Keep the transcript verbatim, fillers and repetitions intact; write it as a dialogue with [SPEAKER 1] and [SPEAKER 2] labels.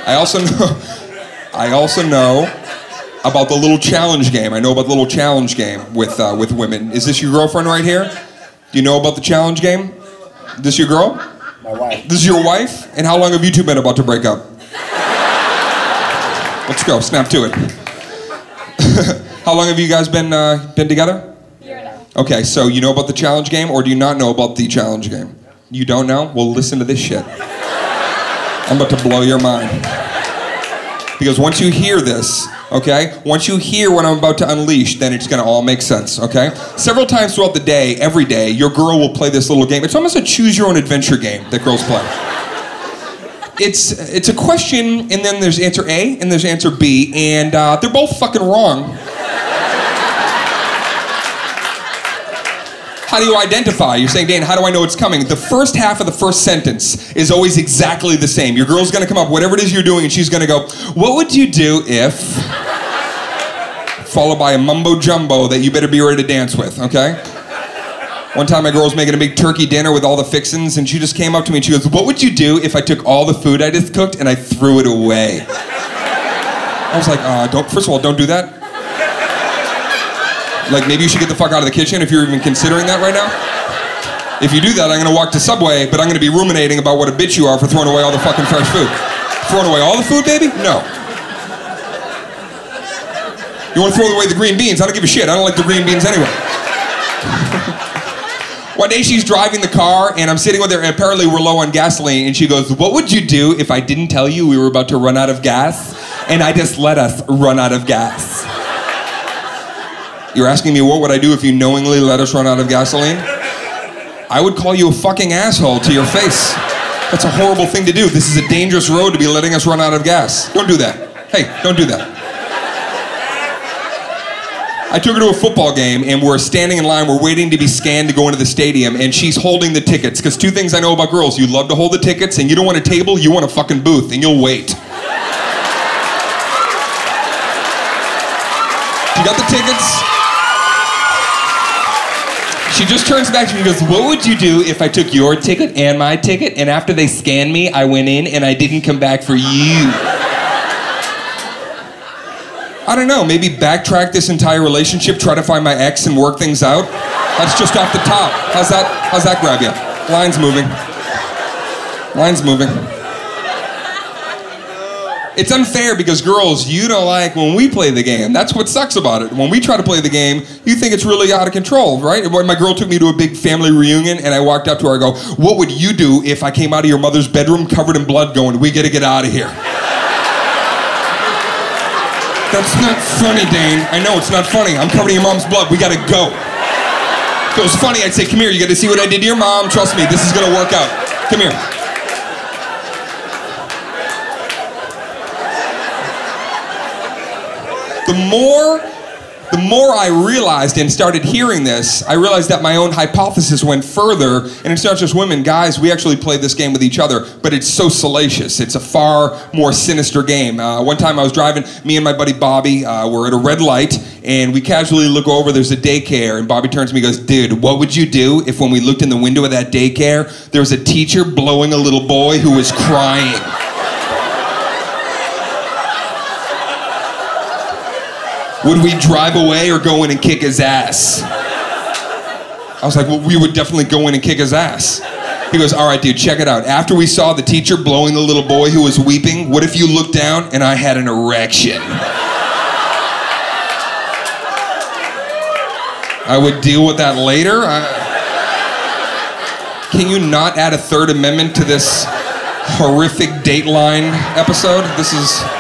[SPEAKER 1] I also know, I also know about the little challenge game. I know about the little challenge game with uh, with women. Is this your girlfriend right here? Do you know about the challenge game? This your girl?
[SPEAKER 2] My wife.
[SPEAKER 1] This is your wife? And how long have you two been about to break up? Let's go, snap to it. How long have you guys been uh, been together?
[SPEAKER 3] A year now.
[SPEAKER 1] Okay, so you know about the challenge game, or do you not know about the challenge game? You don't know? Well, listen to this shit. I'm about to blow your mind. Because once you hear this, okay, once you hear what I'm about to unleash, then it's gonna all make sense, okay? Several times throughout the day, every day, your girl will play this little game. It's almost a choose your own adventure game that girls play. It's it's a question, and then there's answer A, and there's answer B, and uh, they're both fucking wrong. How do you identify? You're saying, Dan, how do I know it's coming? The first half of the first sentence is always exactly the same. Your girl's gonna come up, whatever it is you're doing, and she's gonna go, what would you do if... followed by a mumbo jumbo that you better be ready to dance with, okay? One time my girl was making a big turkey dinner with all the fixins, and she just came up to me and she goes, what would you do if I took all the food I just cooked and I threw it away? I was like, uh, don't, first of all, don't do that. Like, maybe you should get the fuck out of the kitchen if you're even considering that right now. If you do that, I'm gonna walk to Subway, but I'm gonna be ruminating about what a bitch you are for throwing away all the fucking fresh food. Throwing away all the food, baby? No. You wanna throw away the green beans? I don't give a shit. I don't like the green beans anyway. One day she's driving the car, and I'm sitting with her, and apparently we're low on gasoline, and she goes, what would you do if I didn't tell you we were about to run out of gas, and I just let us run out of gas? You're asking me what would I do if you knowingly let us run out of gasoline? I would call you a fucking asshole to your face. That's a horrible thing to do. This is a dangerous road to be letting us run out of gas. Don't do that. Hey, don't do that. I took her to a football game, and we're standing in line, we're waiting to be scanned to go into the stadium, and she's holding the tickets, because two things I know about girls, you love to hold the tickets, and you don't want a table, you want a fucking booth, and you'll wait. You got the tickets? She just turns back to me and goes, what would you do if I took your ticket and my ticket, and after they scanned me, I went in and I didn't come back for you? I don't know, maybe backtrack this entire relationship, try to find my ex and work things out? That's just off the top. How's that, how's that grab you? Line's moving. Line's moving. It's unfair because girls, you don't like when we play the game. That's what sucks about it. When we try to play the game, you think it's really out of control, right? When my girl took me to a big family reunion and I walked up to her, I go, what would you do if I came out of your mother's bedroom covered in blood going, we gotta get out of here? That's not funny, Dane. I know it's not funny. I'm covered in your mom's blood. We gotta go. If it was funny, I'd say, come here, you gotta see what I did to your mom. Trust me, this is gonna work out. Come here. The more, the more I realized and started hearing this, I realized that my own hypothesis went further, and it's not just women, guys, we actually play this game with each other, but it's so salacious. It's a far more sinister game. Uh, one time I was driving, me and my buddy Bobby, uh, we're at a red light, and we casually look over, there's a daycare, and Bobby turns to me and goes, dude, what would you do if when we looked in the window of that daycare, there was a teacher blowing a little boy who was crying? Would we drive away or go in and kick his ass? I was like, well, we would definitely go in and kick his ass. He goes, all right, dude, check it out. After we saw the teacher blowing the little boy who was weeping, what if you looked down and I had an erection? I would deal with that later. I... Can you not add a Third Amendment to this horrific Dateline episode? This is...